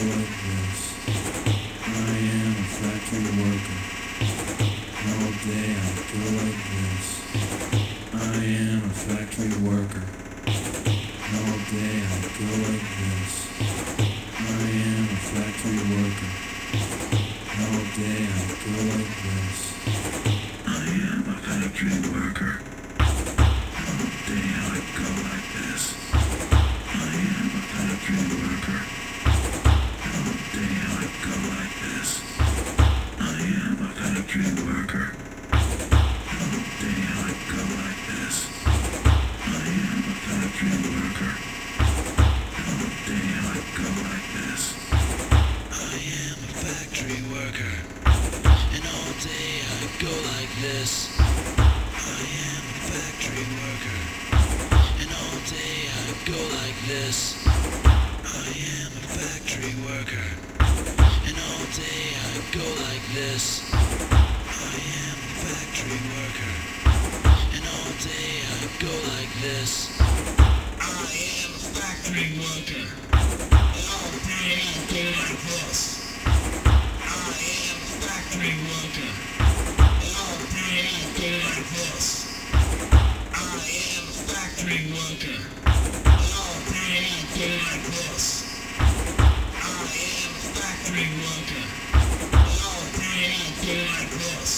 like this. I am a factory worker. All day I go like this. I am a factory worker. All day I go like this. I am a factory worker. All day I go like this. I am a factory worker. All day I go like this. I am a factory worker. All day I go like this. I am a factory worker. All day I go like this. I am a factory worker. All day I go like this. I am a factory worker. And all day I go like this. I am a factory worker. And all day I go like this. I am a factory worker. And all day I go like this. I am a factory worker. And all day I go like this. I am a factory worker. And all day I go like this. I am a factory worker. And all day I go like this. I am a factory worker. And all day I go like this. I am a factory worker. And all day I go like this.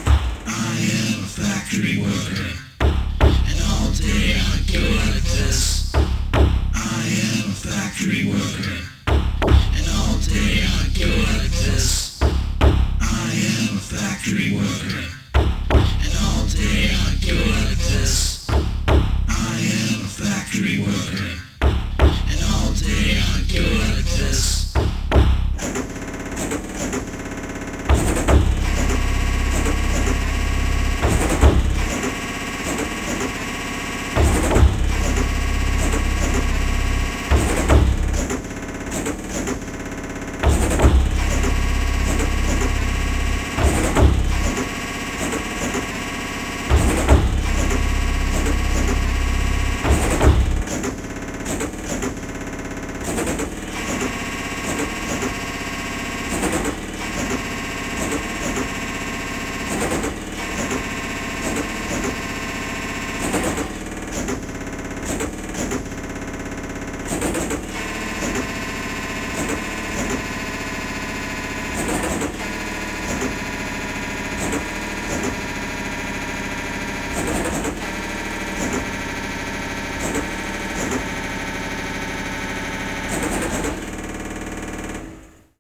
I am a factory worker. And all day I go like this.